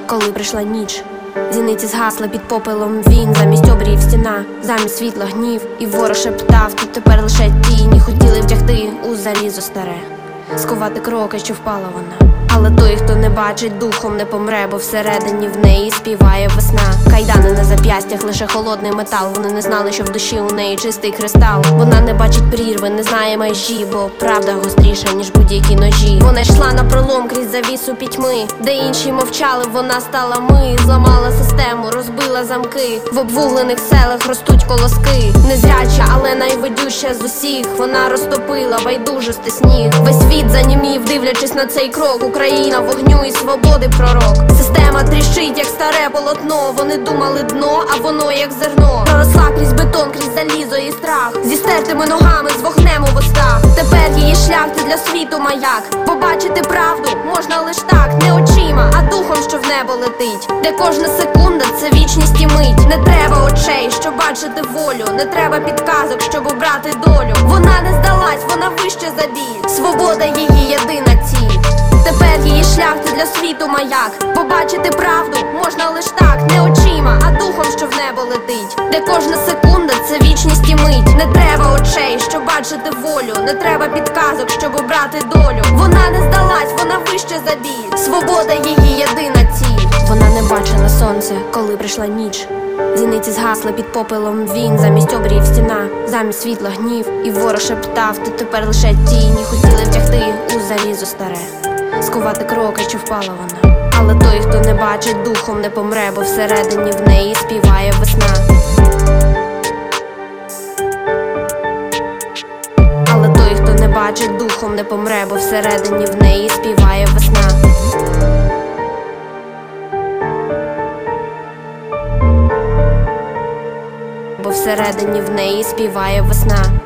коли прийшла ніч. Зіниці згасла під попелом він, замість обріїв стіна, замість світла гнів. І ворог шептав, тут тепер лише тіні. Хотіли вдягти у залізо старе, сховати кроки, що впала вона. Але той, хто не бачить, духом не помре, бо всередині в неї співає весна. Кайдани на зап'ястях, лише холодний метал. Вони не знали, що в душі у неї чистий кристал. Вона не бачить прірви, не знає межі, бо правда гостріша, ніж будь-які ножі. Вона йшла напролом крізь завісу пітьми, де інші мовчали, вона стала ми. Зламала систему, розбила замки. В обвуглених селах ростуть колоски. Незряча, але найвидюща з усіх. Вона розтопила байдужості сніг. Весь світ занімів, дивлячись на цей крок. Україна вогню і свободи пророк. Система тріщить, як старе полотно. Вони думали дно, а воно як зерно. Проросла крізь бетон, крізь залізо і страх. Зі стертими ногами, з вогнем у вустах. Тепер її шлях – це для світу маяк. Побачити правду можна лиш так, не очима, а духом, що в небо летить. Де кожна секунда – це вічність і мить. Не треба очей, щоб бачити волю. Не треба підказок, щоб обрати долю. Вона не здалась, вона вище за біль. Свобода її єдина ціль. Тепер її шлях – це для світу маяк. Побачити правду можна лиш так, не очима, а духом, що в небо летить. Де кожна секунда – це вічність і мить. Не треба очей, щоб бачити волю. Не треба підказок, щоб обрати долю. Вона не здалась, вона вище за біль. Свобода її єдина ціль. Вона не бачила сонце, коли прийшла ніч. Зіниці згасла під попелом він, замість обріїв стіна, замість світла гнів. І ворог шептав, тут тепер лише тіні. Хотіли вдягти у залізо старе, сховати кроки, що впала вона. Але той, хто не бачить, духом не помре, бо всередині в неї співає весна. Але той, хто не бачить, духом не помре, бо всередині в неї співає весна. Бо всередині в неї співає весна.